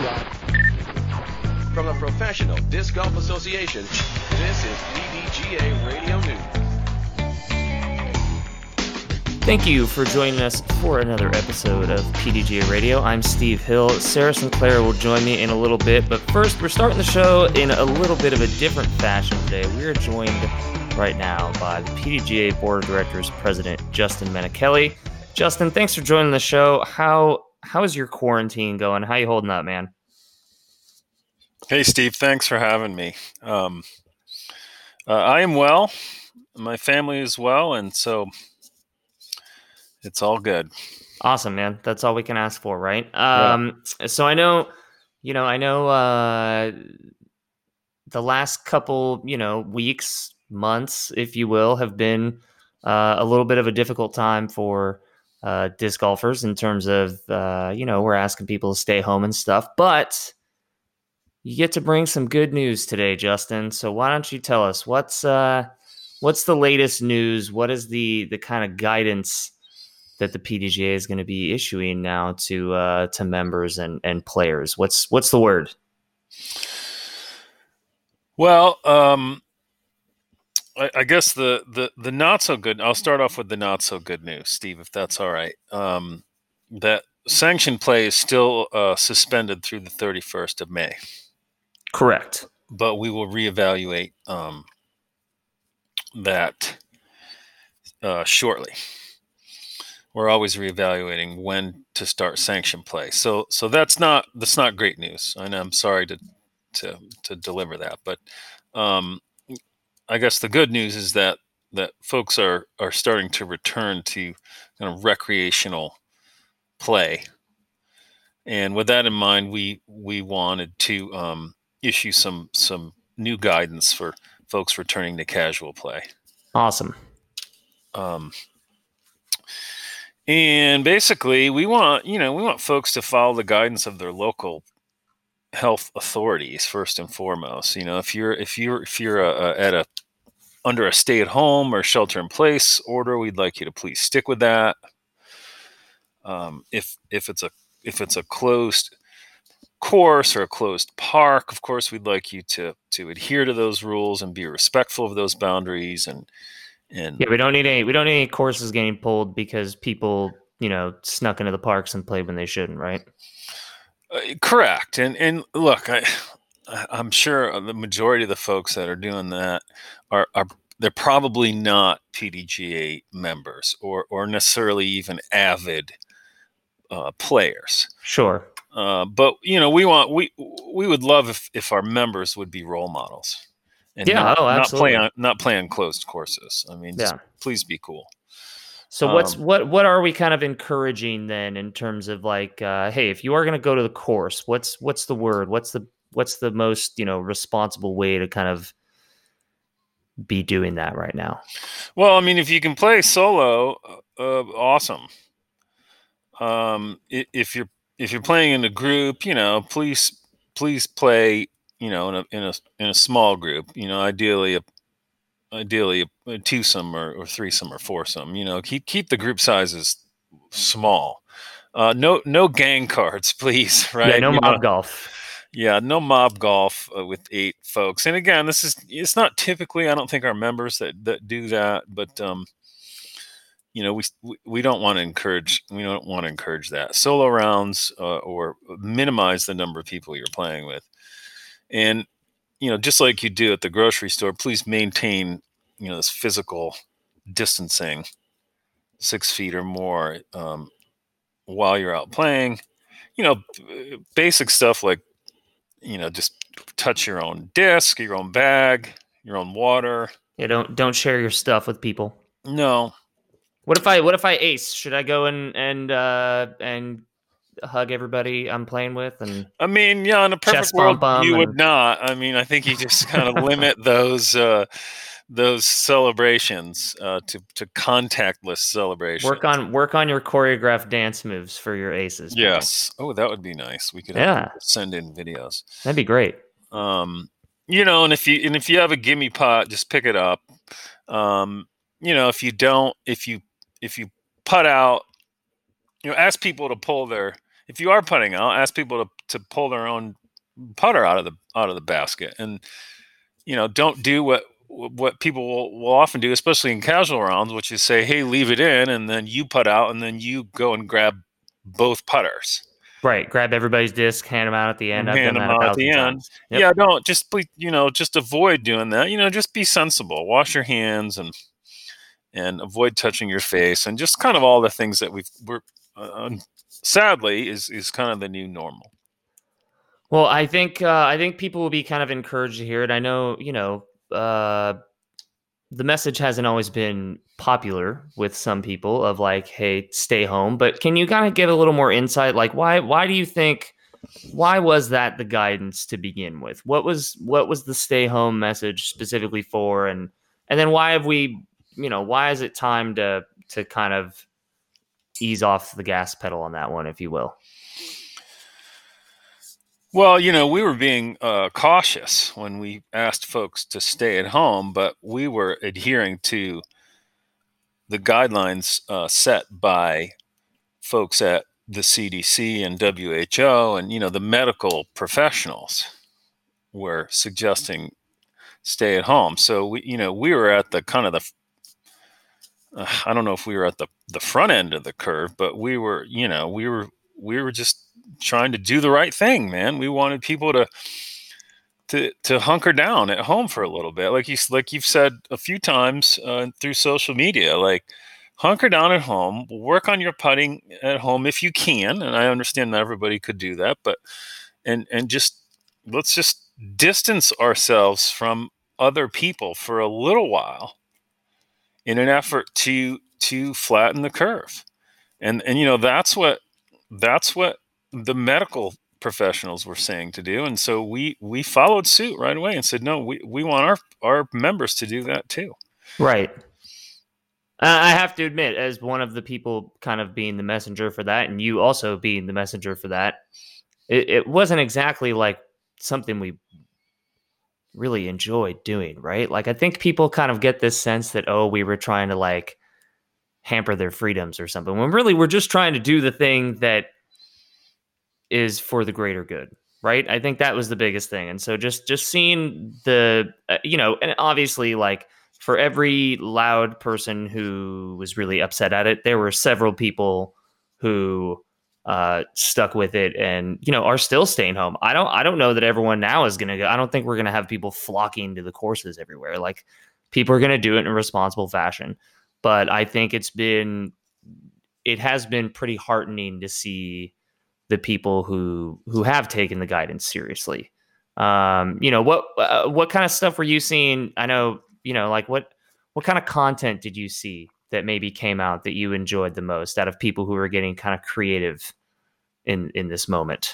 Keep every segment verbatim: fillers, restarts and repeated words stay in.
From the Professional Disc Golf Association, this is P D G A Radio News. Thank you for joining us for another episode of P D G A Radio. I'm Steve Hill. Sarah Sinclair will join me in a little bit, but first we're starting the show in a little bit of a different fashion today. We are joined right now by the P D G A Board of Directors President Justin Menichelli. Justin, thanks for joining the show. How how is your quarantine going? How you holding up, man? Hey, Steve. Thanks for having me. Um, uh, I am well. My family is well, and so it's all good. Awesome, man. That's all we can ask for, right? Um, yeah. So I know, you know, I know uh, the last couple, you know, weeks, months, if you will, have been uh, a little bit of a difficult time for uh, disc golfers in terms of, uh, you know, we're asking people to stay home and stuff, but you get to bring some good news today, Justin. So why don't you tell us what's uh, what's the latest news? What is the the kind of guidance that the P D G A is going to be issuing now to uh, to members and, and players? What's what's the word? Well, um, I, I guess the, the the not so good. I'll start off with the not so good news, Steve, if that's all right. Um, that sanctioned play is still uh, suspended through the thirty-first of May. Correct. But we will reevaluate um, that uh, shortly. We're always reevaluating when to start sanction play. So so that's not that's not great news. And I'm sorry to to to deliver that. But um, I guess the good news is that that folks are are starting to return to kind of recreational play. And with that in mind, we we wanted to um, issue some some new guidance for folks returning to casual play. Awesome. Um, and basically, we want you know we want folks to follow the guidance of their local health authorities first and foremost. You know, if you're if you're if you're uh, at a under a stay-at-home or shelter-in-place order, we'd like you to please stick with that. Um, if if it's a if it's a closed course or a closed park, of course, we'd like you to to adhere to those rules and be respectful of those boundaries. And and yeah, we don't need any we don't need any courses getting pulled because people, you know, snuck into the parks and played when they shouldn't, right? Uh, correct. And and look, I I'm sure the majority of the folks that are doing that are are they're probably not P D G A members or or necessarily even avid uh, players. Sure. Uh, but you know, we want we we would love if, if our members would be role models and yeah, not, oh, not play absolutely. on not play on closed courses. I mean, just yeah. please be cool. So Um, what's what what are we kind of encouraging then in terms of like, uh, hey, if you are going to go to the course, what's what's the word? What's the what's the most, you know, responsible way to kind of be doing that right now? Well, I mean, if you can play solo, uh, awesome. Um, if you're if you're playing in a group, you know, please please play, you know, in a in a in a small group. You know, ideally a ideally a, a twosome or, or threesome or foursome. You know, keep keep the group sizes small. Uh, no no gang cards, please. Right? Yeah, no you mob know, golf. Yeah, no mob golf uh, with eight folks. And again, this is it's not typically. I don't think our members that that do that, but um. You know, we we don't want to encourage we don't want to encourage that solo rounds uh, or minimize the number of people you're playing with. And you know, just like you do at the grocery store, please maintain you know this physical distancing, six feet or more um, while you're out playing. You know, basic stuff like you know just touch your own disc, your own bag, your own water. Yeah, don't don't share your stuff with people. No. What if I what if I ace? Should I go and and uh, and hug everybody I'm playing with? And I mean, yeah, in a perfect chest world, bump 'em you would and- not. I mean, I think you just kind of limit those uh, those celebrations uh, to to contactless celebrations. Work on work on your choreographed dance moves for your aces. man. Yes. Oh, that would be nice. We could have Yeah. people send in videos. That'd be great. Um, you know, and if you and if you have a gimme pot, just pick it up. Um, you know, if you don't, if you if you putt out, you know, ask people to pull their if you are putting out, ask people to to pull their own putter out of the out of the basket, and you know, don't do what what people will, will often do, especially in casual rounds, which is say, hey, leave it in, and then you putt out, and then you go and grab both putters. Right. Grab everybody's disc, hand them out at the end. And I've hand done them that a out at the thousand end. times. Yep. Yeah, don't just be, you know, just avoid doing that. You know, just be sensible. Wash your hands and and avoid touching your face, and just kind of all the things that we've we're uh, sadly is is kind of the new normal. Well, I think uh, I think people will be kind of encouraged to hear it. I know, you know, uh, the message hasn't always been popular with some people of like, hey, stay home. But can you kind of give a little more insight? Like, why why do you think why was that the guidance to begin with? What was what was the stay home message specifically for? And and then why have we, you know, why is it time to to kind of ease off the gas pedal on that one, if you will? Well, you know, we were being uh, cautious when we asked folks to stay at home, but we were adhering to the guidelines uh, set by folks at the C D C and W H O, and, you know, the medical professionals were suggesting stay at home. So we, you know, we were at the kind of the, uh, I don't know if we were at the, the front end of the curve, but we were, you know, we were, we were just trying to do the right thing, man. We wanted people to to to hunker down at home for a little bit, like you like you've said a few times uh, through social media. Like, hunker down at home, work on your putting at home if you can. And I understand not everybody could do that, but and and just let's just distance ourselves from other people for a little while in an effort to to flatten the curve. And and you know that's what that's what the medical professionals were saying to do, and so we we followed suit right away and said, no, we we want our our members to do that too. Right. Uh, I have to admit, as one of the people kind of being the messenger for that, and you also being the messenger for that, it, it wasn't exactly like something we really enjoyed doing, right? Like, I think people kind of get this sense that, oh, we were trying to like hamper their freedoms or something, when really we're just trying to do the thing that is for the greater good, right? I think that was the biggest thing. And so just just seeing the, uh, you know, and obviously, like, for every loud person who was really upset at it, there were several people who uh, stuck with it and, you know, are still staying home. I don't I don't know that everyone now is going to go. I don't think we're going to have people flocking to the courses everywhere. Like, people are going to do it in a responsible fashion. But I think it's been, it has been pretty heartening to see the people who who have taken the guidance seriously. Um, you know, what uh, what kind of stuff were you seeing? I know, you know, like what what kind of content did you see that maybe came out that you enjoyed the most out of people who were getting kind of creative in in this moment?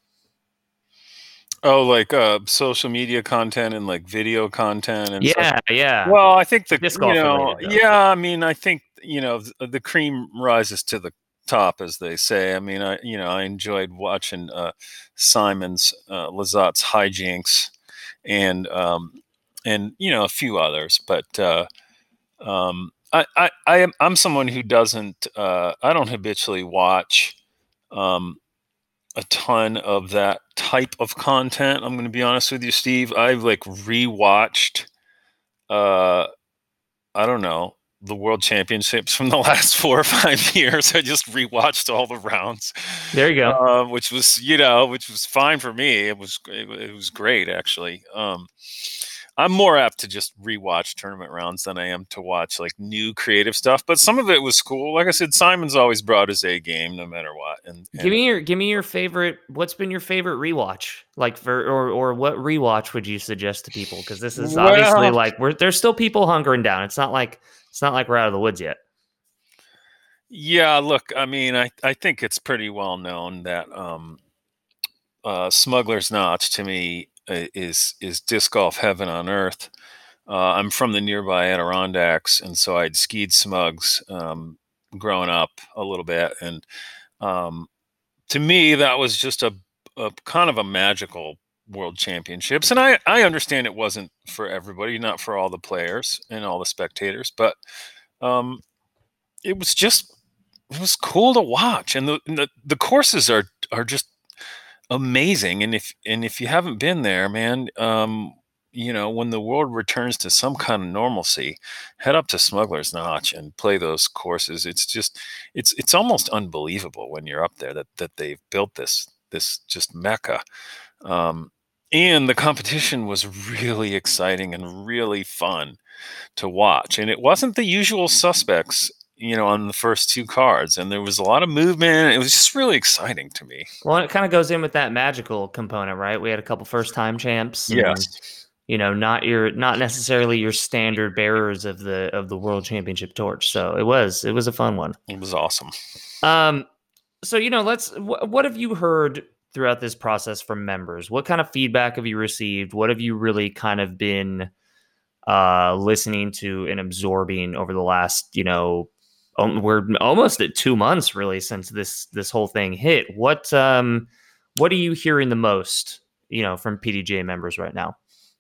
Oh, like uh, social media content and like video content and Yeah, stuff. yeah. Well, I think the Disc you golf know, related, though. yeah, I mean, I think you know the, the cream rises to the top, as they say. I mean, I you know I enjoyed watching uh, Simon's uh, Lazat's hijinks and um, and you know a few others, but uh, um, I, I I am I'm someone who doesn't uh, I don't habitually watch um, a ton of that type of content. I'm going to be honest with you, Steve. I've like rewatched uh, I don't know, the World Championships from the last four or five years. I just rewatched all the rounds. There you go. Uh, which was, you know, which was fine for me. It was, it, it was great actually. Um, I'm more apt to just rewatch tournament rounds than I am to watch like new creative stuff. But some of it was cool. Like I said, Simon's always brought his A game, no matter what. And, and give me your give me your favorite. What's been your favorite rewatch? Like, for or or what rewatch would you suggest to people? Because this is obviously well, like we're there's still people hunkering down. It's not like it's not like we're out of the woods yet. yeah, look, I mean, I, I think it's pretty well known that um, uh, Smuggler's Notch to me uh, is is disc golf heaven on earth. Uh, I'm from the nearby Adirondacks, and so I'd skied Smugs um, growing up a little bit, and um, to me that was just a, a kind of a magical World Championships. And I I understand it wasn't for everybody, not for all the players and all the spectators, but um, it was just it was cool to watch, and the and the, the courses are are just amazing. And if and if you haven't been there, man, um, you know, when the world returns to some kind of normalcy, head up to Smuggler's Notch and play those courses. It's just it's it's almost unbelievable when you're up there that that they've built this this just mecca. Um, and the competition was really exciting and really fun to watch. And it wasn't the usual suspects, you know, on the first two cards. And there was a lot of movement. It was just really exciting to me. Well, it kind of goes in with that magical component, right? We had a couple first time champs. And, Yes. you know, not your not necessarily your standard bearers of the of the World Championship torch. So it was it was a fun one. It was awesome. Um, so you know, let's. Wh- what have you heard throughout this process from members? What kind of feedback have you received? What have you really kind of been uh, listening to and absorbing over the last, you know, um, we're almost at two months really since this this whole thing hit. What um, what are you hearing the most, you know, from P D G A members right now?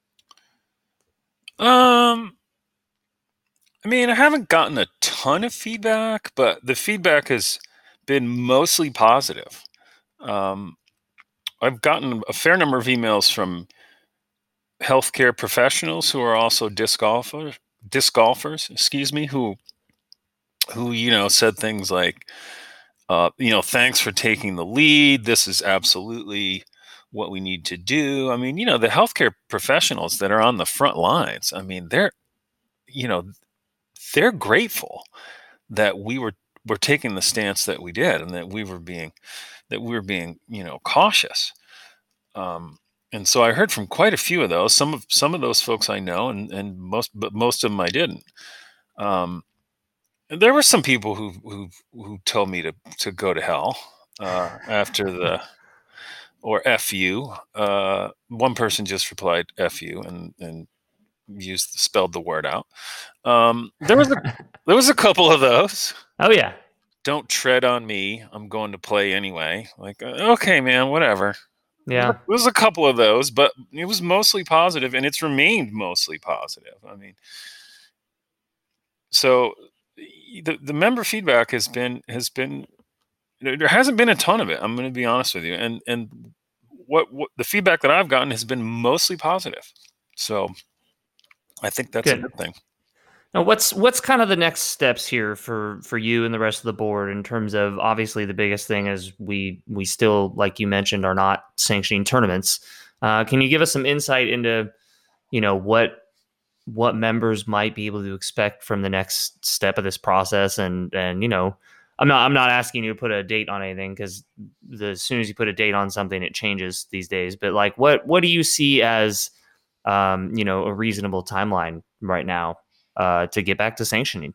Um, I mean, I haven't gotten a ton of feedback, but the feedback has been mostly positive. Um, I've gotten a fair number of emails from healthcare professionals who are also disc golfers, disc golfers, excuse me, who, who you know, said things like, uh, you know, thanks for taking the lead. This is absolutely what we need to do. I mean, you know, the healthcare professionals that are on the front lines, I mean, they're, you know, they're grateful that we were were taking the stance that we did, and that we were being that we were being, you know, cautious. Um, and so I heard from quite a few of those. Some of some of those folks I know, and and most but most of them I didn't. Um, and there were some people who who who told me to to go to hell uh, after the or F you. Uh, one person just replied F you and and used spelled the word out. Um, there was a there was a couple of those. Oh yeah. Don't tread on me. I'm going to play anyway. Like, uh, okay, man, whatever. Yeah. There was a couple of those, but it was mostly positive, and it's remained mostly positive. I mean, so the the member feedback has been has been there hasn't been a ton of it. I'm going to be honest with you, and and what, what the feedback that I've gotten has been mostly positive. So I think that's Good. a good thing. Now, what's what's kind of the next steps here for for you and the rest of the board in terms of, obviously the biggest thing is we we still, like you mentioned, are not sanctioning tournaments. Uh, can you give us some insight into, you know, what what members might be able to expect from the next step of this process? And and you know, I'm not I'm not asking you to put a date on anything, because as soon as you put a date on something, it changes these days. But like, what what do you see as um, you know, a reasonable timeline right now uh, to get back to sanctioning?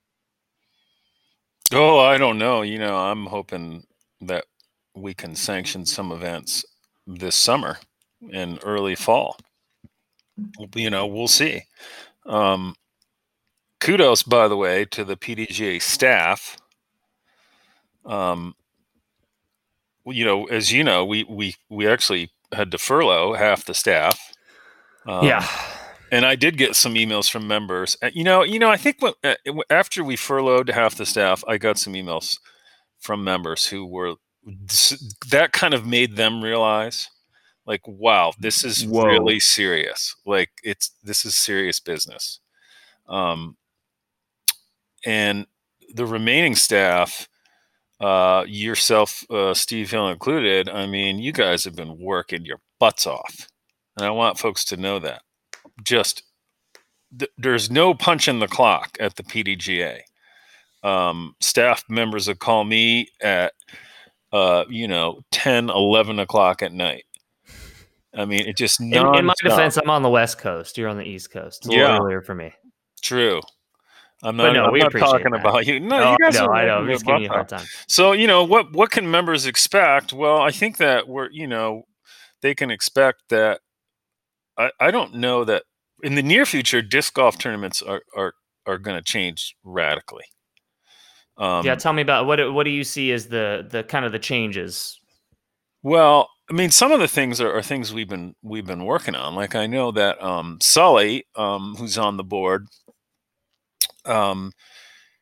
Oh, I don't know. You know, I'm hoping that we can sanction some events this summer and early fall. You know, we'll see. Um, kudos, by the way, to the P D G A staff. Um, you know, as you know, we we we actually had to furlough half the staff. Um, yeah. And I did get some emails from members. You know, you know, I think what, uh, after we furloughed half the staff, I got some emails from members who were that kind of made them realize, like, wow, this is Whoa. really serious. Like, it's this is serious business. Um, and the remaining staff, uh, yourself, uh, Steve Hill included, I mean, you guys have been working your butts off, and I want folks to know that. Just th- there's no punch in the clock at the P D G A. Um, staff members would call me at, uh, you know, ten, eleven o'clock at night. I mean, it just In, in my non-stop. defense, I'm on the West Coast. You're on the East Coast. It's a Yeah. little earlier for me. True. I'm But not, no, I'm we not appreciate talking that. about you. No, Oh, you guys I know, are I know. making I'm a just giving you a buck hard up. time. So, you know, what what can members expect? Well, I think that we're, you know, they can expect that. I, I don't know that in the near future, disc golf tournaments are are, are going to change radically. Um, Yeah, tell me about what what do you see as the the kind of the changes? Well, I mean, some of the things are, are things we've been we've been working on. Like, I know that um, Sully, um, who's on the board, um,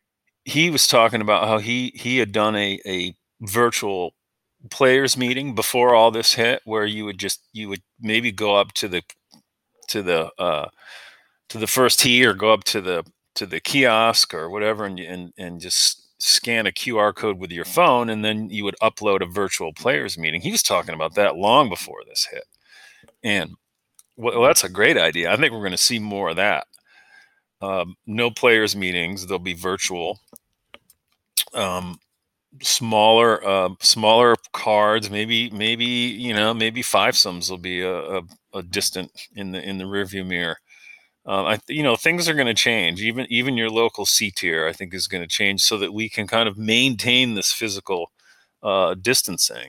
he was talking about how he he had done a a virtual players meeting before all this hit, where you would just you would maybe go up to the to the uh, to the first tee, or go up to the to the kiosk or whatever, and and and just scan a Q R code with your phone, and then you would upload a virtual players meeting. He was talking about that long before this hit, and well, that's a great idea. I think we're going to see more of that. Um, no players meetings; they'll be virtual. Um, smaller, uh, smaller cards. Maybe, maybe you know, maybe five sums will be a, a, a distant in the in the rearview mirror. Um, I, you know, things are going to change. Even even your local C tier, I think, is going to change so that we can kind of maintain this physical uh, distancing.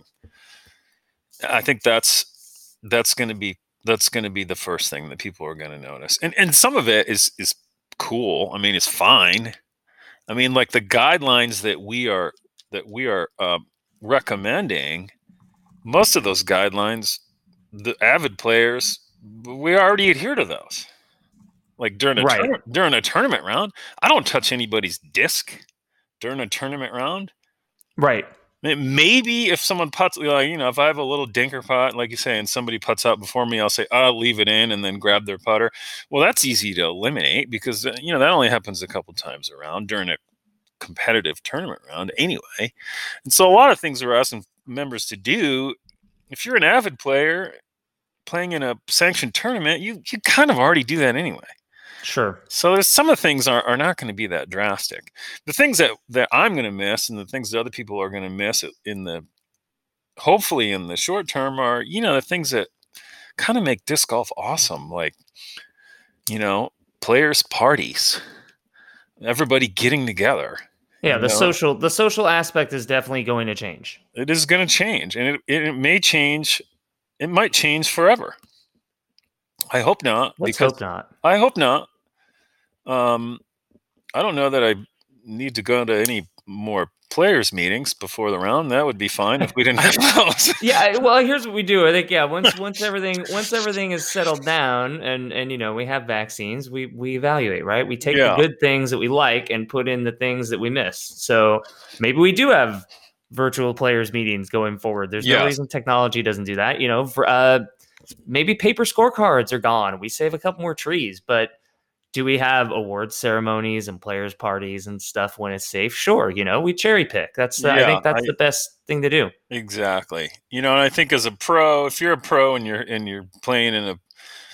I think that's that's going to be that's going to be the first thing that people are going to notice. And and some of it is is cool. I mean, it's fine. I mean, like the guidelines that we are that we are uh, recommending. Most of those guidelines, the avid players, we already adhere to those. Like during a Right. tourna- during a tournament round, I don't touch anybody's disc during a tournament round. Right. Maybe if someone puts, like, you know, if I have a little dinker putt, like you say, and somebody puts out before me, I'll say, I'll leave it in and then grab their putter. Well, that's easy to eliminate because, you know, that only happens a couple times around during a competitive tournament round anyway. And so a lot of things we're asking members to do, if you're an avid player playing in a sanctioned tournament, you, you kind of already do that anyway. Sure. So there's some of the things are, are not going to be that drastic. The things that, that I'm going to miss and the things that other people are going to miss in the, hopefully in the short term, are, you know, the things that kind of make disc golf awesome. Like, you know, players parties, everybody getting together. Yeah. The know? social, the social aspect is definitely going to change. It is going to change, and it, it, it may change. It might change forever. I hope not. Let's because hope not. I hope not. Um, I don't know that I need to go to any more players meetings before the round. That would be fine if we didn't have those. Yeah, well, here's what we do. I think, yeah, once once everything once everything is settled down, and and you know we have vaccines, we we evaluate, right? We take Yeah. the good things that we like and put in the things that we miss. So maybe we do have virtual players meetings going forward. There's no Yes. reason technology doesn't do that. You know, for, uh, maybe paper scorecards are gone. We save a couple more trees, but do we have awards ceremonies and players parties and stuff when it's safe? Sure. You know, we cherry pick. That's the, I Yeah, think that's I- the best thing to do. Exactly. You know, and I think as a pro, if you're a pro and you're and you're playing in a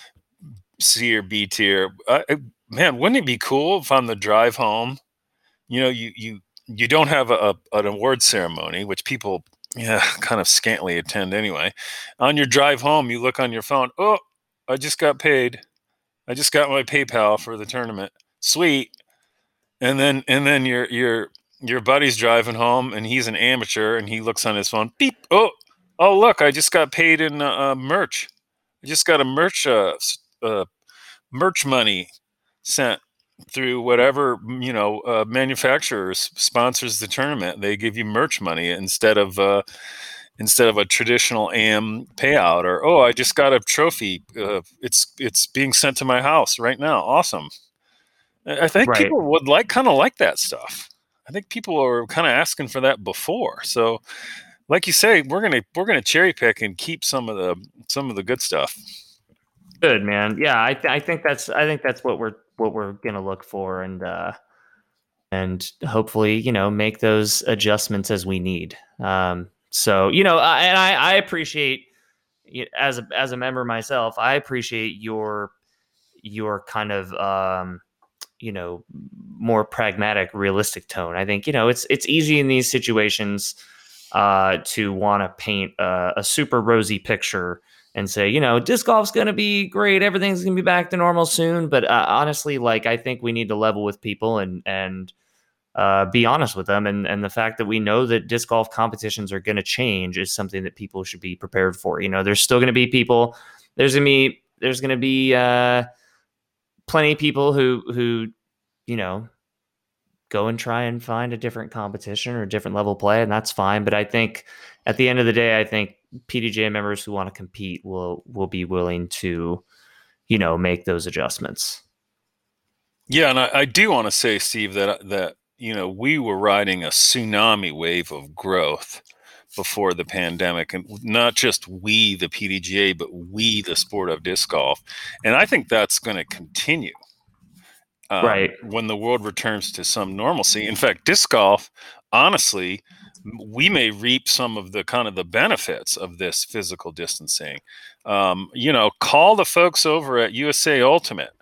C or B tier, I, I- man, wouldn't it be cool if on the drive home, you know, you you you don't have a, a an award ceremony, which people, yeah, kind of scantily attend anyway. On your drive home, you look on your phone. Oh, I just got paid. I just got my PayPal for the tournament. Sweet. And then and then your your your buddy's driving home and he's an amateur and he looks on his phone. Beep. Oh, oh look, I just got paid in uh, merch. I just got a merch uh, uh, merch money sent through whatever, you know, uh, manufacturer sponsors the tournament. They give you merch money instead of uh, instead of a traditional A M payout. Or, oh, I just got a trophy. Uh, it's it's being sent to my house right now. Awesome. I think Right. people would like kind of like that stuff. I think people are kind of asking for that before. So, like you say, we're gonna we're gonna cherry pick and keep some of the some of the good stuff. Good, man. Yeah, I, th- I think that's I think that's what we're what we're gonna look for, and uh, and hopefully, you know, make those adjustments as we need. Um, so you know, I, and I, I appreciate y- as a as a member myself, I appreciate your your kind of um, you know, more pragmatic, realistic tone. I think, you know, it's it's easy in these situations uh, to want to paint a, a super rosy picture and say, you know, disc golf's going to be great, everything's going to be back to normal soon. But uh, honestly, like, I think we need to level with people and and uh, be honest with them. And and the fact that we know that disc golf competitions are going to change is something that people should be prepared for. You know, there's still going to be people. There's going to be there's going to be uh, plenty of people who who you know go and try and find a different competition or a different level play, and that's fine. But I think at the end of the day, I think P D G A members who want to compete will will be willing to, you know, make those adjustments. Yeah, and I, I do want to say, Steve, that that you know, we were riding a tsunami wave of growth before the pandemic, and not just we, the P D G A, but we, the sport of disc golf. And I think that's going to continue. Um, right. When the world returns to some normalcy. In fact, disc golf, honestly, we may reap some of the kind of the benefits of this physical distancing. Um, you know, call the folks over at U S A Ultimate.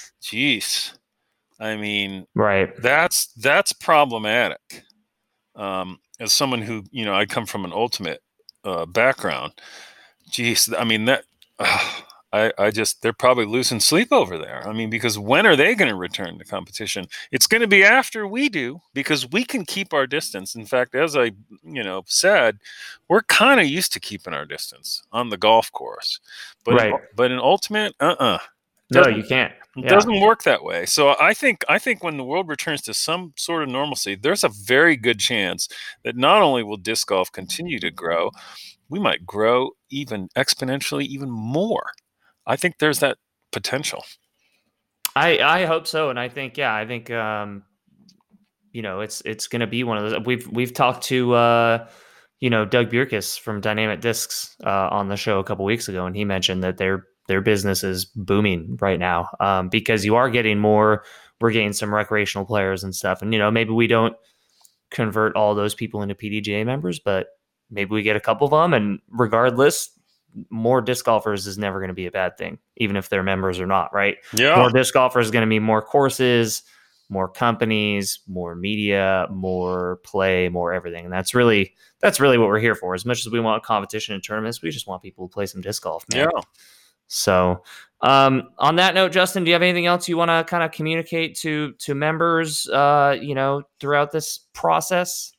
Jeez. I mean, right. That's that's problematic. Um, as someone who, you know, I come from an Ultimate uh, background. Jeez, I mean that. Uh, I, I just, they're probably losing sleep over there. I mean, because when are they going to return to competition? It's going to be after we do, because we can keep our distance. In fact, as I, you know, said, we're kind of used to keeping our distance on the golf course, but right. in, but in Ultimate, uh-uh. No, you can't. It yeah. doesn't work that way. So I think I think when the world returns to some sort of normalcy, there's a very good chance that not only will disc golf continue to grow, we might grow even exponentially, even more. I think there's that potential. I, I hope so. And I think, yeah, I think, um, you know, it's, it's going to be one of those. We've, we've talked to, uh, you know, Doug Bierkes from Dynamic Discs uh, on the show a couple weeks ago. And he mentioned that their, their business is booming right now um, because you are getting more, we're getting some recreational players and stuff. And, you know, maybe we don't convert all those people into P D G A members, but maybe we get a couple of them. And regardless, more disc golfers is never going to be a bad thing, even if they're members or not, right? Yeah. More disc golfers is going to mean more courses, more companies, more media, more play, more everything. And that's really, that's really what we're here for. As much as we want competition and tournaments, we just want people to play some disc golf, man. Yeah. So um, on that note, Justin, do you have anything else you want to kind of communicate to, to members, uh, you know, throughout this process?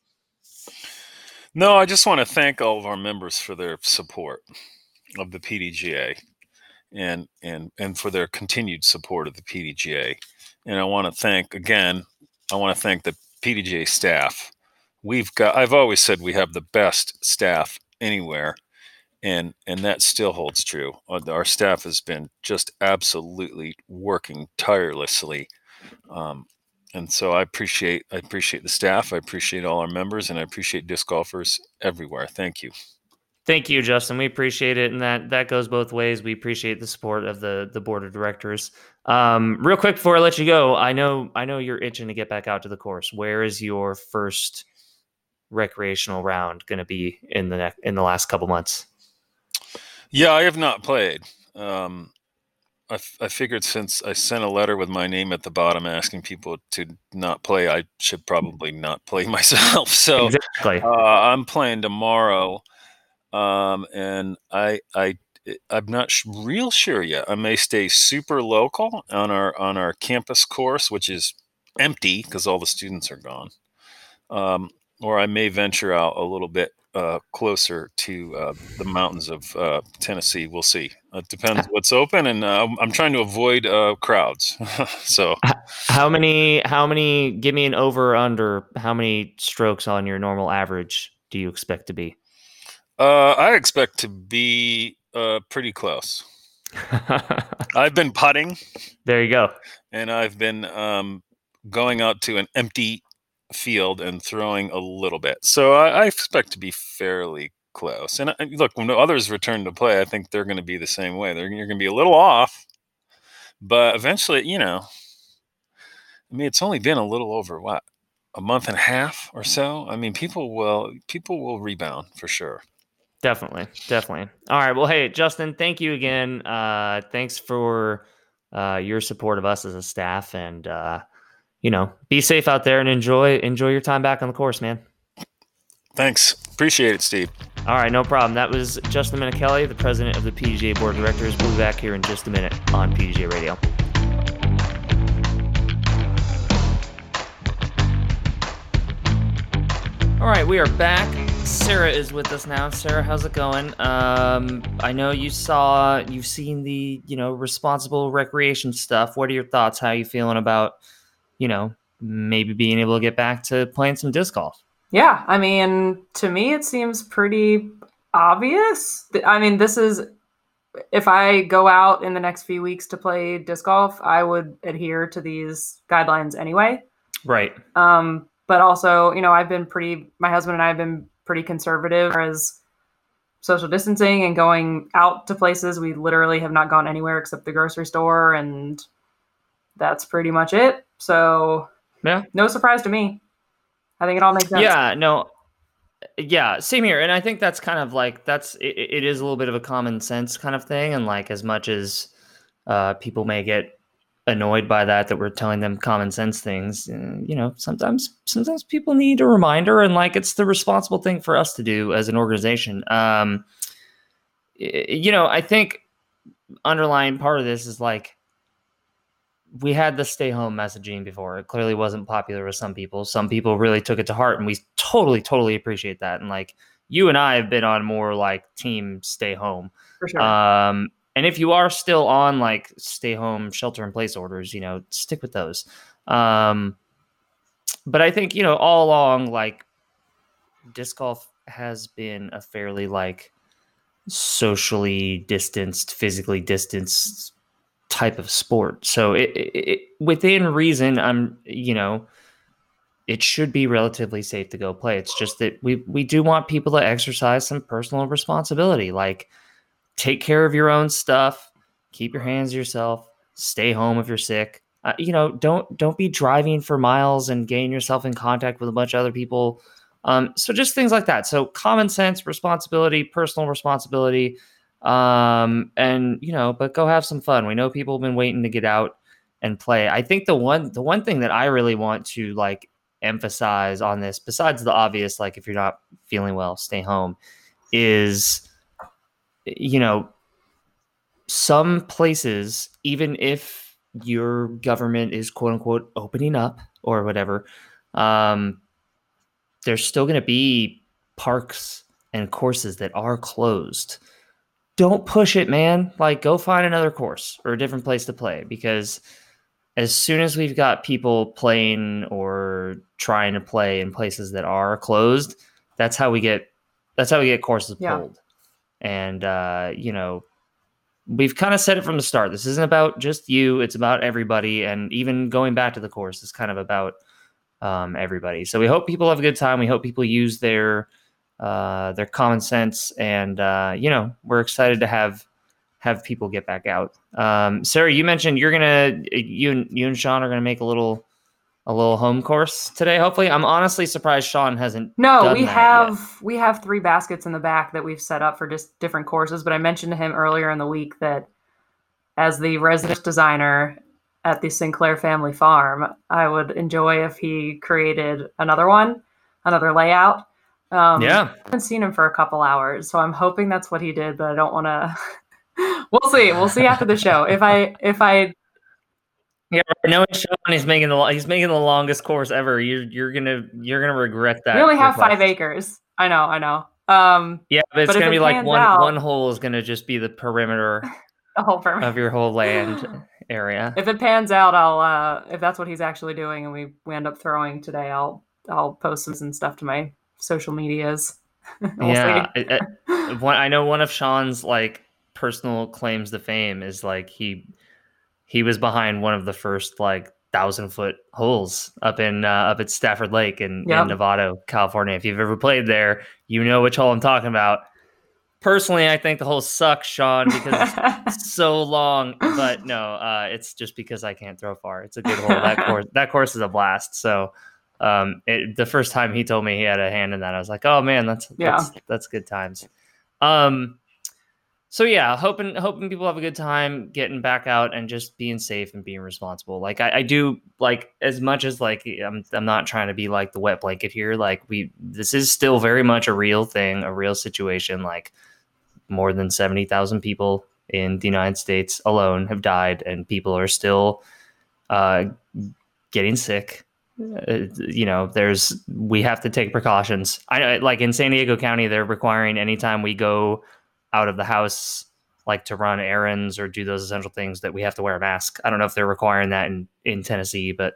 No, I just want to thank all of our members for their support of the P D G A and and and for their continued support of the P D G A. And I want to thank again, I want to thank the P D G A staff. We've got I've always said we have the best staff anywhere, and and that still holds true. Our staff has been just absolutely working tirelessly. Um, and so I appreciate I appreciate the staff, I appreciate all our members, and I appreciate disc golfers everywhere. Thank you. Thank you, Justin. We appreciate it, and that that goes both ways. We appreciate the support of the the board of directors. Um, real quick before I let you go, I know I know you're itching to get back out to the course. Where is your first recreational round going to be in the next, in the last couple months? Yeah, I have not played. Um, I, f- I figured since I sent a letter with my name at the bottom asking people to not play, I should probably not play myself. So exactly. uh, I'm playing tomorrow. Um, and I, I, I'm not sh- real sure yet. I may stay super local on our on our campus course, which is empty because all the students are gone. Um, or I may venture out a little bit uh, closer to uh, the mountains of uh, Tennessee. We'll see. It depends what's open, and uh, I'm trying to avoid uh, crowds. So, how many? How many? Give me an over under. How many strokes on your normal average do you expect to be? Uh, I expect to be uh, pretty close. I've been putting. There you go. And I've been um, going out to an empty field and throwing a little bit. So I, I expect to be fairly close. And, and look, when others return to play, I think they're going to be the same way. They're, you're going to be a little off. But eventually, you know, I mean, it's only been a little over, what, a month and a half or so? I mean, people will people will rebound for sure. Definitely. Definitely. All right. Well, hey, Justin, thank you again. Uh, thanks for uh, your support of us as a staff, and, uh, you know, be safe out there and enjoy, enjoy your time back on the course, man. Thanks. Appreciate it, Steve. All right. No problem. That was Justin Minichelli, the president of the P D G A board of directors. We'll be back here in just a minute on P D G A Radio. All right, we are back. Sarah is with us now. Sarah, how's it going? Um, I know you saw, you've seen the, you know, responsible recreation stuff. What are your thoughts? How are you feeling about, you know, maybe being able to get back to playing some disc golf? Yeah, I mean, to me, it seems pretty obvious. I mean, this is, if I go out in the next few weeks to play disc golf, I would adhere to these guidelines anyway. Right. Um, but also, you know, I've been pretty, my husband and I have been pretty conservative as social distancing and going out to places. We literally have not gone anywhere except the grocery store, and that's pretty much it. So Yeah. no surprise to me. I think it all makes sense. Yeah, no. Yeah, same here. And I think that's kind of like, that's, it, it is a little bit of a common sense kind of thing. And like, as much as uh, people may get annoyed by that, that we're telling them common sense things, uh, you know, sometimes, sometimes people need a reminder, and like, it's the responsible thing for us to do as an organization. Um, y- you know, I think underlying part of this is like, we had the stay home messaging before. It clearly wasn't popular with some people. Some people really took it to heart, and we totally, totally appreciate that. And like, you and I have been on more like team stay home. For sure. Um, and if you are still on like stay home shelter in place orders, you know, stick with those. Um, but I think, you know, all along, like, disc golf has been a fairly like socially distanced, physically distanced type of sport. So it, it, it within reason, I'm, you know, it should be relatively safe to go play. It's just that we we do want people to exercise some personal responsibility, like take care of your own stuff, keep your hands to yourself, stay home if you're sick. Uh, you know, don't don't be driving for miles and getting yourself in contact with a bunch of other people. Um, so just things like that. So common sense, responsibility, personal responsibility. Um, and you know, but go have some fun. We know people have been waiting to get out and play. I think the one, the one thing that I really want to like emphasize on this, besides the obvious, like if you're not feeling well, stay home, is, you know, some places, even if your government is quote unquote opening up or whatever, um, there's still going to be parks and courses that are closed. Don't push it, man. Like, go find another course or a different place to play, because as soon as we've got people playing or trying to play in places that are closed, that's how we get that's how we get courses Yeah. pulled. And uh, you know, we've kind of said it from the start. This isn't about just you; it's about everybody. And even going back to the course is kind of about um, everybody. So we hope people have a good time. We hope people use their uh, their common sense, and uh, you know, we're excited to have have people get back out. Um, Sarah, you mentioned you're gonna you and you and Sean are gonna make a little a little home course today. Hopefully, I'm honestly surprised Sean hasn't. No, done we that have yet. we have three baskets in the back that we've set up for just different courses. But I mentioned to him earlier in the week that as the resident designer at the Sinclair family farm, I would enjoy if he created another one, another layout. Um, Yeah. I haven't seen him for a couple hours, so I'm hoping that's what he did. But I don't want to. We'll see. We'll see after the show. If I if I Yeah, right now Sean he's making the lo- he's making the longest course ever. You're you're gonna you're gonna regret that. we only have request. five acres. I know. I know. Um, Yeah, but it's But if gonna it be like pans one out- one hole is gonna just be the perimeter the whole permit. of your whole land area. If it pans out, I'll uh if that's what he's actually doing and we, we end up throwing today, I'll I'll post some some stuff to my social medias. We'll yeah, see. it- it- one, I know one of Sean's like personal claims to fame is like he he was behind one of the first like thousand foot holes up in uh, up at Stafford Lake in, Yep. in Novato, California. If you've ever played there, you know which hole I'm talking about. Personally, I think the hole sucks, Sean, because it's so long. But no, uh, it's just because I can't throw far. It's a good hole. That course, that course is a blast. So, um, it, the first time he told me he had a hand in that, I was like, oh man, that's Yeah. that's that's good times. Um, so yeah, hoping hoping people have a good time getting back out and just being safe and being responsible. Like I, I do, like as much as like I'm I'm not trying to be like the wet blanket here. Like we, this is still very much a real thing, a real situation. Like more than seventy thousand people in the United States alone have died, and people are still uh, getting sick. Uh, you know, there's we have to take precautions. I I- like in San Diego County, they're requiring anytime we go out of the house, like to run errands or do those essential things, that we have to wear a mask. I don't know if they're requiring that in, in Tennessee, but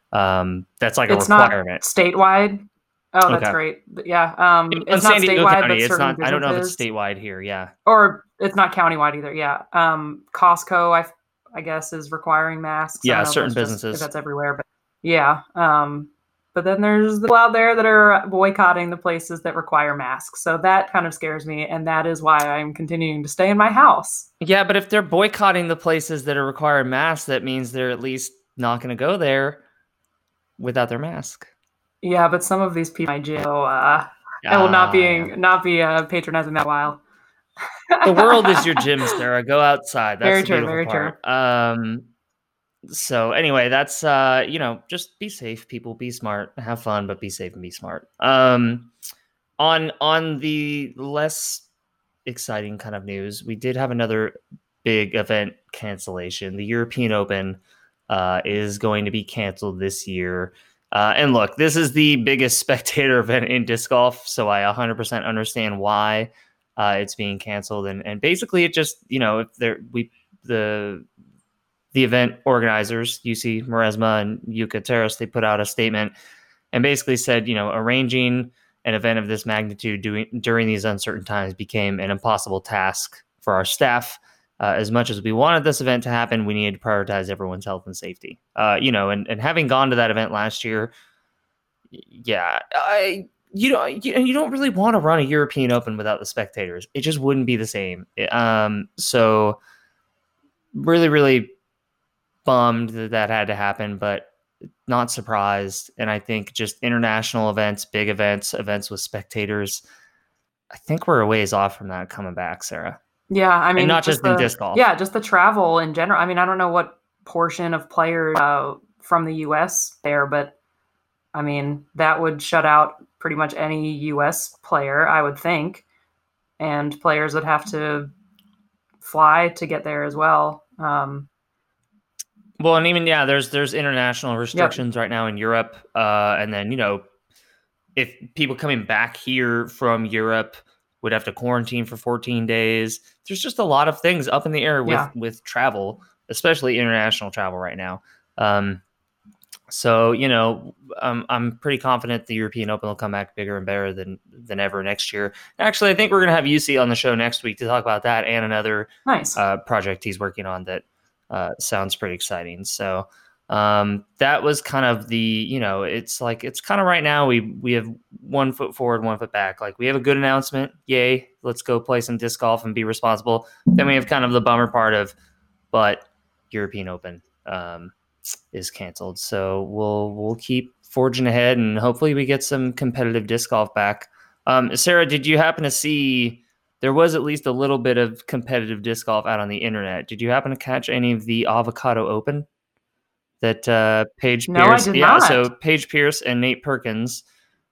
um, that's like It's a not requirement. statewide. Oh, that's Okay. great. But yeah. Um, In it's San not Diego statewide, County, but it's certain not. I don't know if it's businesses- statewide here. Yeah. or it's not countywide either. Yeah. Um, Costco, I, I guess, is requiring masks. I Yeah, don't know if certain that's just- businesses. if that's everywhere, but yeah. Um, But then there's the people out there that are boycotting the places that require masks. So that kind of scares me, and that is why I'm continuing to stay in my house. Yeah, but if they're boycotting the places that are requiring masks, that means they're at least not going to go there without their mask. Yeah, but some of these people, I jail, uh, I will not Ah, being yeah. not be uh, patronizing that while. The world is your gym, Sarah. Go outside. That's Very the true, beautiful very true. part. Um, so anyway, that's uh, you know, just be safe, people. Be smart, have fun, but be safe and be smart. Um, on on the less exciting kind of news, we did have another big event cancellation. The European Open uh, is going to be canceled this year. Uh, and look, this is the biggest spectator event in disc golf, so I one hundred percent understand why uh, it's being canceled. And and basically, it just, you know, if there we the the event organizers, U C Maresma and Yuka Terrace, they put out a statement and basically said, you know, arranging an event of this magnitude doing, during these uncertain times became an impossible task for our staff. Uh, as much as we wanted this event to happen, we needed to prioritize everyone's health and safety. Uh, you know, and, and having gone to that event last year, yeah, I you don't you, you don't really want to run a European Open without the spectators. It just wouldn't be the same. Um, so really, really bummed that that had to happen, but not surprised. And I think just international events, big events, events with spectators, I think we're a ways off from that coming back, Sarah. Yeah, I mean, And not just, the, in disc golf. Yeah, just the travel in general. I mean, I don't know what portion of players uh, from the U S there, but I mean, that would shut out pretty much any U S player, I would think. And players would have to fly to get there as well. Um, Well, and even, yeah, there's there's international restrictions yep. right now in Europe. Uh, and then, you know, if people coming back here from Europe would have to quarantine for fourteen days. There's just a lot of things up in the air with, yeah. with travel, especially international travel right now. Um, so, you know, um, I'm pretty confident the European Open will come back bigger and better than than ever next year. Actually, I think we're going to have U C on the show next week to talk about that and another nice. uh, project he's working on that uh, sounds pretty exciting. So um, that was kind of the, you know, it's like, it's kind of right now we we have one foot forward, one foot back. Like, we have a good announcement. Yay, let's go play some disc golf and be responsible. Then we have kind of the bummer part of, but European Open um, is canceled. So we'll we'll keep forging ahead, and hopefully we get some competitive disc golf back. Um, Sarah, did you happen to see there was at least a little bit of competitive disc golf out on the internet? Did you happen to catch any of the Avocado Open that uh, Paige no, Pierce? I did yeah, not. So Paige Pierce and Nate Perkins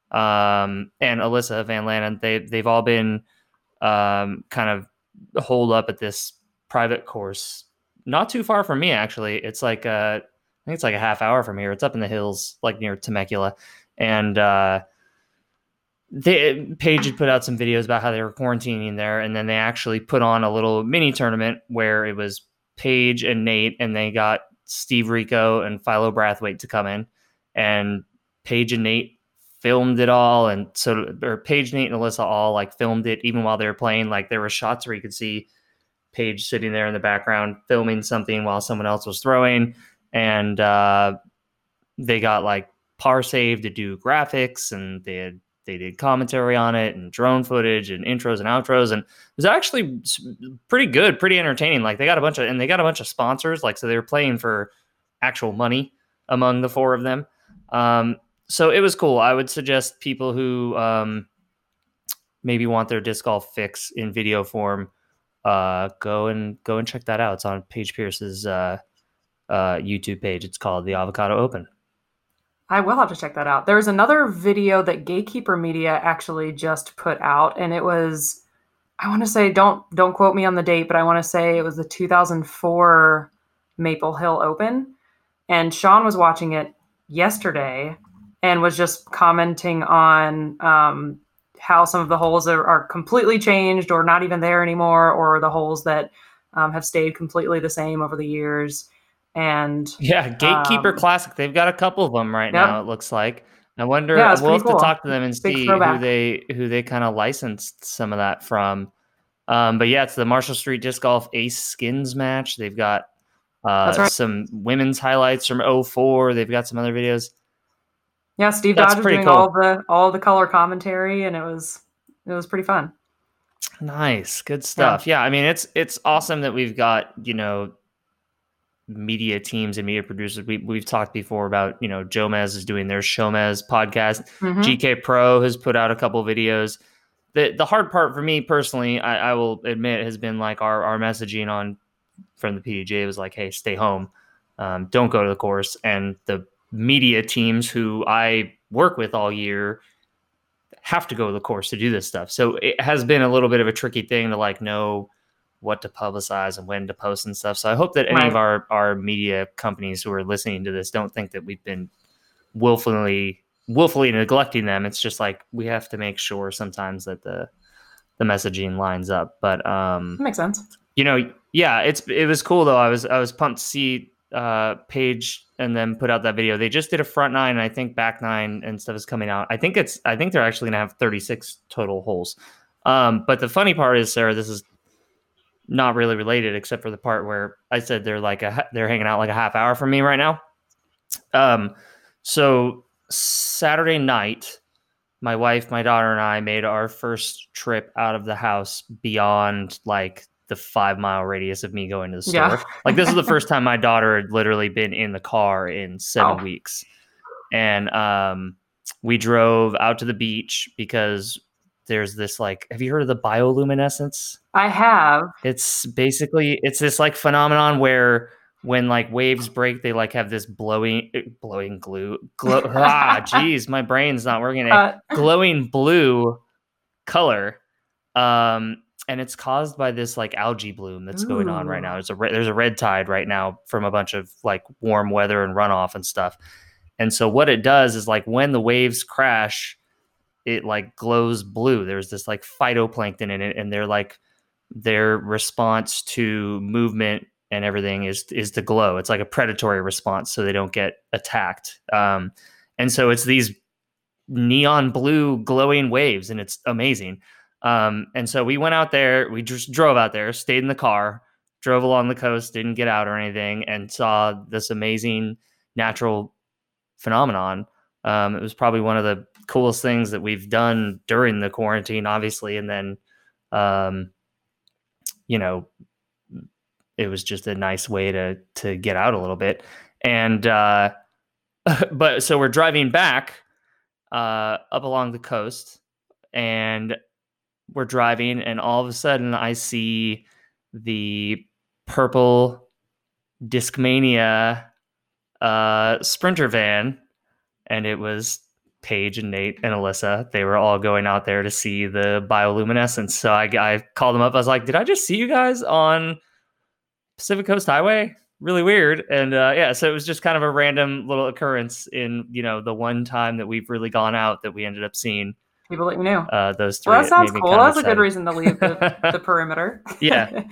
um, and Alyssa Van Lannen, they they've all been um, kind of holed up at this private course, not too far from me, actually. It's like uh, I think it's like a half hour from here. It's up in the hills, like near Temecula, and uh, they Paige had put out some videos about how they were quarantining there, and then they actually put on a little mini tournament where it was Paige and Nate, and they got Steve Rico and Philo Brathwaite to come in, and Paige and Nate filmed it all, and so or Paige, Nate, and Alyssa all like filmed it even while they were playing. Like, there were shots where you could see Paige sitting there in the background filming something while someone else was throwing, and uh, they got like Parsave to do graphics, and they had they did commentary on it and drone footage and intros and outros, and it was actually pretty good, pretty entertaining. Like, they got a bunch of and they got a bunch of sponsors, like, so they were playing for actual money among the four of them. Um, so it was cool. I would suggest people who um, maybe want their disc golf fix in video form, uh, go and go and check that out. It's on Paige Pierce's uh, uh, YouTube page. It's called the Avocado Open. I will have to check that out. There was another video that Gatekeeper Media actually just put out, and it was, I want to say, don't don't quote me on the date, but I want to say it was the two thousand four Maple Hill Open. And Sean was watching it yesterday and was just commenting on um, how some of the holes are, are completely changed or not even there anymore, or the holes that um, have stayed completely the same over the years. And yeah, Gatekeeper um, Classic. They've got a couple of them right yep. now, it looks like. I wonder, yeah, we'll have cool. to talk to them and Big see throwback. who they who they kind of licensed some of that from. Um, but yeah, it's the Marshall Street Disc Golf Ace Skins match. They've got uh, That's right. some women's highlights from oh four. They've got some other videos. Yeah, Steve That's Dodge was pretty doing cool. all the all the color commentary, and it was it was pretty fun. Nice, good stuff. Yeah. yeah, I mean, it's it's awesome that we've got, you know, media teams and media producers. We we've talked before about, you know, Jomez is doing their Showmez podcast. Mhm. G K Pro has put out a couple videos. The the hard part for me personally, I, I will admit, has been like our our messaging on from the P D J was like, hey, stay home, um, don't go to the course, and the media teams who I work with all year have to go to the course to do this stuff. So it has been a little bit of a tricky thing to like know what to publicize and when to post and stuff. So I hope that any Right. of our, our media companies who are listening to this don't think that we've been willfully willfully neglecting them. It's just like we have to make sure sometimes that the the messaging lines up. But um That makes sense. you know, yeah, it's it was cool though. I was I was pumped to see uh Paige and then put out that video. They just did a front nine, and I think back nine and stuff is coming out. I think it's I think they're actually gonna have thirty-six total holes. Um, but the funny part is, Sarah, this is not really related except for the part where I said they're like a they're hanging out like a half hour from me right now. Um, so Saturday night, my wife, my daughter, and I made our first trip out of the house beyond like the five mile radius of me going to the store. Yeah. Like this is the first time my daughter had literally been in the car in seven Oh. weeks. And um, we drove out to the beach because there's this like, have you heard of the bioluminescence? I have. It's basically, it's this like phenomenon where when like waves break, they like have this blowing, blowing glue, glow. ah, geez, my brain's not working. Uh, Glowing blue color. Um, and it's caused by this like algae bloom that's going on right now. Ooh. There's a re- there's a red tide right now from a bunch of like warm weather and runoff and stuff. And so what it does is like when the waves crash, it like glows blue. There's this like phytoplankton in it, and they're like their response to movement and everything is is to glow. It's like a predatory response, so they don't get attacked. Um, and so it's these neon blue glowing waves, and it's amazing. Um, and so we went out there, we just drove out there, stayed in the car, drove along the coast, didn't get out or anything, and saw this amazing natural phenomenon. Um, it was probably one of the coolest things that we've done during the quarantine, obviously. And then, um, you know, it was just a nice way to, to get out a little bit. And, uh, but so we're driving back, uh, up along the coast, and we're driving, and all of a sudden I see the purple Discmania uh, Sprinter van, and it was Paige and Nate and Alyssa. They were all going out there to see the bioluminescence. So I, I called them up. I was like, did I just see you guys on Pacific Coast Highway? Really weird. And uh, yeah, so it was just kind of a random little occurrence in, you know, the one time that we've really gone out that we ended up seeing People that you knew. uh, those three. Well, that It sounds made me cool. kinda That's a good excited. reason to leave the, the perimeter. Yeah.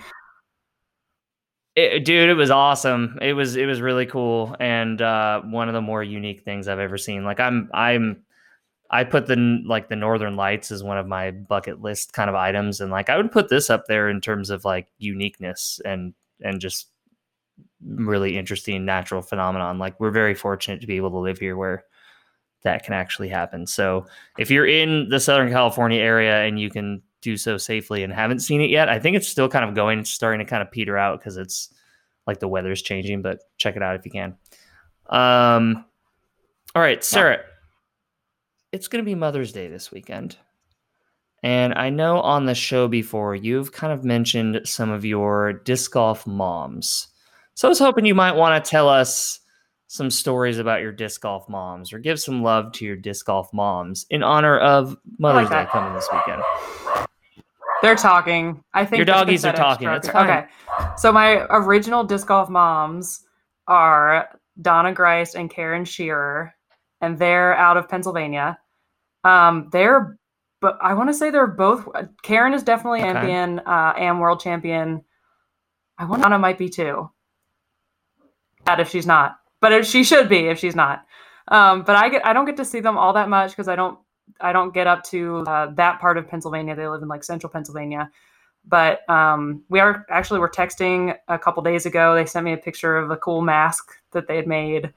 It, dude, it was awesome. It was it was really cool, and uh, one of the more unique things I've ever seen. Like I'm I'm I put the like the Northern Lights as one of my bucket list kind of items, and like I would put this up there in terms of like uniqueness and and just really interesting natural phenomenon. Like we're very fortunate to be able to live here where that can actually happen. So if you're in the Southern California area and you can do so safely and haven't seen it yet, I think it's still kind of going, it's starting to kind of peter out because it's like the weather's changing, but check it out if you can. Um, all right, Sarah, yeah. It's going to be Mother's Day this weekend. And I know on the show before, you've kind of mentioned some of your disc golf moms. So I was hoping you might want to tell us some stories about your disc golf moms, or give some love to your disc golf moms in honor of Mother's like Day coming this weekend. They're talking. I think your doggies are talking. It's It's fine. Okay. So my original disc golf moms are Donna Grice and Karen Shearer, and they're out of Pennsylvania. Um, they're, but I want to say they're both. Karen is definitely Okay. champion, uh, Am world champion. I want Donna might be too. That if she's not. But if she should be if she's not. Um, but I get I don't get to see them all that much because I don't I don't get up to uh, that part of Pennsylvania. They live in like central Pennsylvania. But um, we are actually were texting a couple days ago. They sent me a picture of a cool mask that they had made,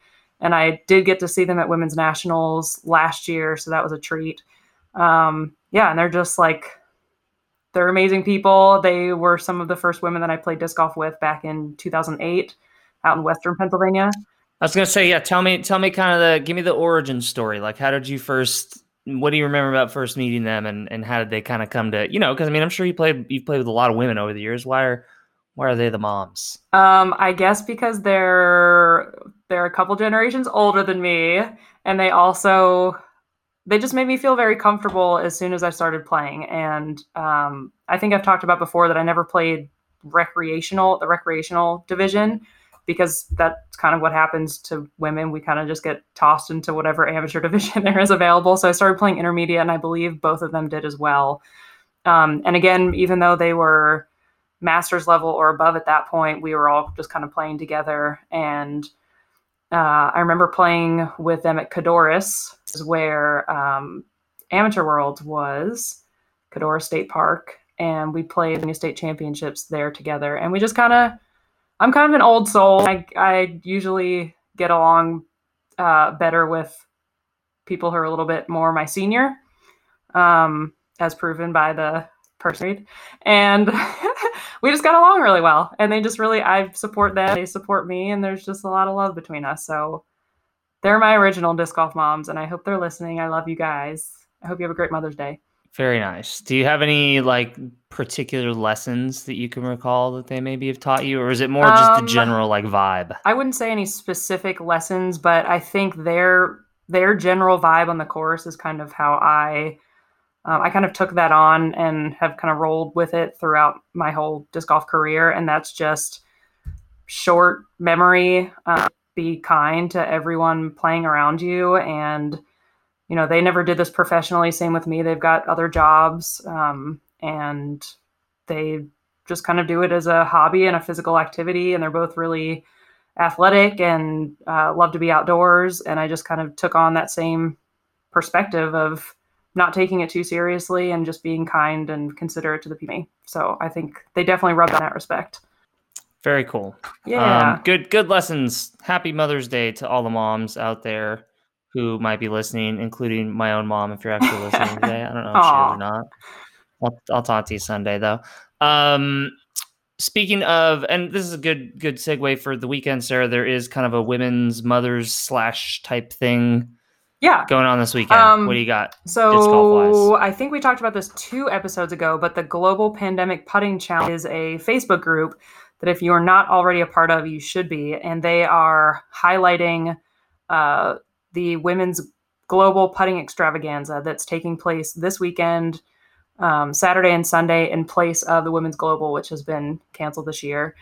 And I did get to see them at Women's Nationals last year, so that was a treat. Um, yeah, and they're just like, they're amazing people. They were some of the first women that I played disc golf with back in two thousand eight out in Western Pennsylvania. I was gonna say, yeah. Tell me, tell me, kind of the, give me the origin story. Like, how did you first? What do you remember about first meeting them, and, and how did they kind of come to? You know, because I mean, I'm sure you played, you've played with a lot of women over the years. Why are, why are they the moms? Um, I guess because they're they're a couple generations older than me, and they also they just made me feel very comfortable as soon as I started playing. And um, I think I've talked about before that I never played recreational, the recreational division, because that's kind of what happens to women. We kind of just get tossed into whatever amateur division there is available. So I started playing intermediate, and I believe both of them did as well. Um, and again, even though they were master's level or above at that point, we were all just kind of playing together. And uh, I remember playing with them at Cadorus, where um, Amateur Worlds was, Cadorus State Park. And we played in the state championships there together. And we just kind of, I'm kind of an old soul. I, I usually get along uh, better with people who are a little bit more my senior, um, as proven by the person. And we just got along really well. And they just really, I support them, they support me, and there's just a lot of love between us. So they're my original disc golf moms, and I hope they're listening. I love you guys. I hope you have a great Mother's Day. Very nice. Do you have any like particular lessons that you can recall that they maybe have taught you, or is it more just Um, the general like vibe? I wouldn't say any specific lessons, but I think their their general vibe on the course is kind of how I um, I kind of took that on and have kind of rolled with it throughout my whole disc golf career. And that's just short memory, uh, be kind to everyone playing around you. And you know, they never did this professionally. Same with me. They've got other jobs, um, and they just kind of do it as a hobby and a physical activity. And they're both really athletic and uh, love to be outdoors. And I just kind of took on that same perspective of not taking it too seriously and just being kind and considerate to the people. So I think they definitely rub in that respect. Very cool. Yeah. Um, good, good lessons. Happy Mother's Day to all the moms out there who might be listening, including my own mom, if you're actually listening today. I don't know if she is or not. I'll, I'll talk to you Sunday, though. Um, speaking of, and this is a good good segue for the weekend, Sarah, there is kind of a women's mothers slash type thing Yeah. going on this weekend. Um, what do you got? So I think we talked about this two episodes ago, but the Global Pandemic Putting Challenge is a Facebook group that if you are not already a part of, you should be. And they are highlighting uh, the women's global putting extravaganza that's taking place this weekend, um, Saturday and Sunday, in place of the women's global, which has been canceled this year.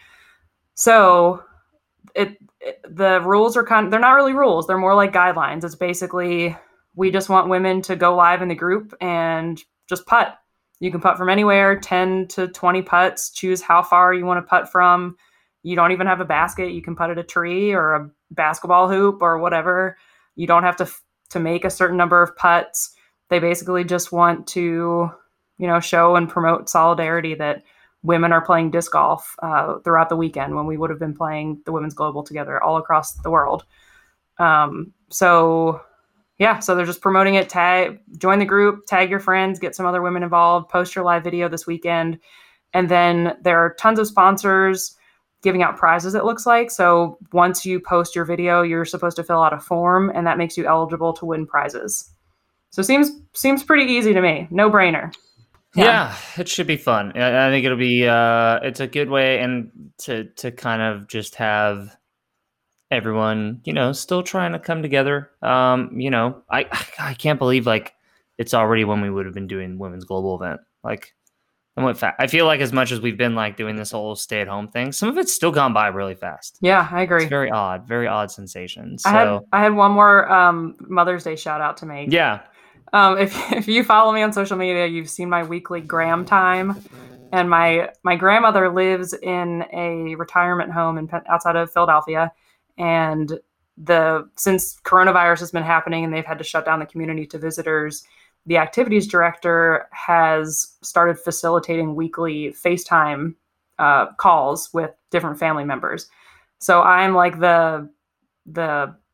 So it, it the rules are kind of, they're not really rules. They're more like guidelines. It's basically, we just want women to go live in the group and just putt. You can putt from anywhere, ten to twenty putts, choose how far you want to putt from. You don't even have a basket. You can putt at a tree or a basketball hoop or whatever. You don't have to to make a certain number of putts. They basically just want to, you know, show and promote solidarity that women are playing disc golf uh, throughout the weekend when we would have been playing the Women's Global together all across the world. Um, so, yeah, so they're just promoting it. Tag, join the group, tag your friends, get some other women involved, post your live video this weekend. And then there are tons of sponsors giving out prizes, it looks like. So once you post your video, you're supposed to fill out a form, and that makes you eligible to win prizes. So seems seems pretty easy to me. No brainer. Yeah. yeah, it should be fun. I, I think it'll be uh it's a good way and to to kind of just have everyone, you know, still trying to come together. Um, you know, I I can't believe like it's already when we would have been doing women's global event. Like I went fast. I feel like as much as we've been like doing this whole stay at home thing, some of it's still gone by really fast. Yeah, I agree. It's very odd, very odd sensation. So I had I had one more um, Mother's Day shout out to make. Yeah. Um, if if you follow me on social media, you've seen my weekly Gram time, and my my grandmother lives in a retirement home in outside of Philadelphia, and the since coronavirus has been happening and they've had to shut down the community to visitors, the activities director has started facilitating weekly FaceTime uh, calls with different family members. So I'm like the the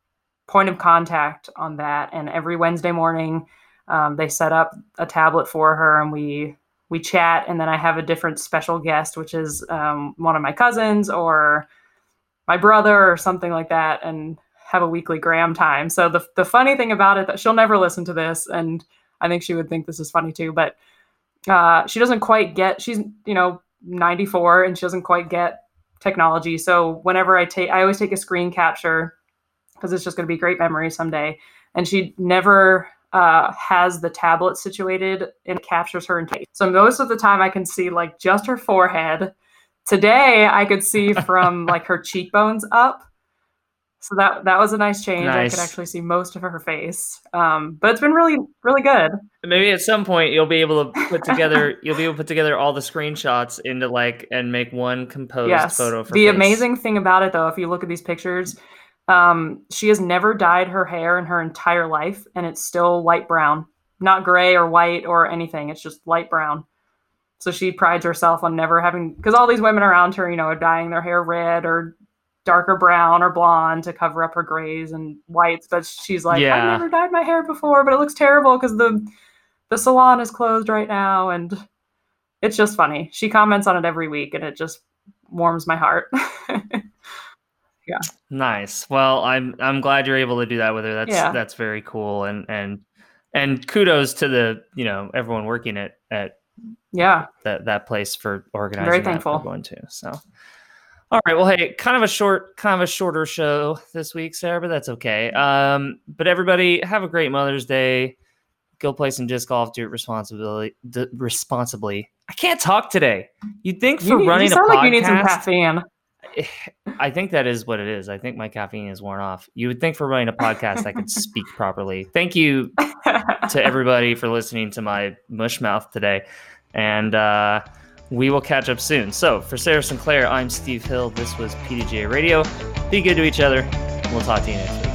point of contact on that. And every Wednesday morning, um, they set up a tablet for her, and we we chat. And then I have a different special guest, which is um, one of my cousins or my brother or something like that, and have a weekly Graham time. So the the funny thing about it, that she'll never listen to this, and I think she would think this is funny too, but uh, she doesn't quite get, she's, you know, ninety-four, and she doesn't quite get technology. So whenever I take, I always take a screen capture, because it's just going to be great memory someday. And she never uh, has the tablet situated, and it captures her in face. So most of the time I can see like just her forehead. Today I could see from like her cheekbones up. So that that was a nice change. Nice. I could actually see most of her face. Um, but it's been really, really good. Maybe at some point you'll be able to put together you'll be able to put together all the screenshots into like and make one composed Yes. photo for The face. amazing thing about it, though, if you look at these pictures, um, she has never dyed her hair in her entire life, and it's still light brown, not gray or white or anything. It's just light brown. So she prides herself on never having, because all these women around her, you know, are dyeing their hair red or darker brown or blonde to cover up her grays and whites, but she's like, Yeah. I've never dyed my hair before, but it looks terrible because the the salon is closed right now. And it's just funny. She comments on it every week, and it just warms my heart. Nice. Well, I'm I'm glad you're able to do that with her. That's Yeah. that's very cool, and and and kudos to the, you know, everyone working at at Yeah. that that place for organizing Very that for thankful. everyone too. So, all right. Well, hey, kind of a short, kind of a shorter show this week, Sarah, but that's okay. Um, but everybody, have a great Mother's Day. Go play some disc golf. Do it responsibly. D- responsibly. I can't talk today. You'd think for You, need, running you sound a podcast, like you need some caffeine. I think that is what it is. I think my caffeine is worn off. You would think for running a podcast I could speak properly. Thank you to everybody for listening to my mush mouth today. And uh, we will catch up soon. So for Sarah Sinclair, I'm Steve Hill. This was P D G A Radio. Be good to each other. We'll talk to you next week.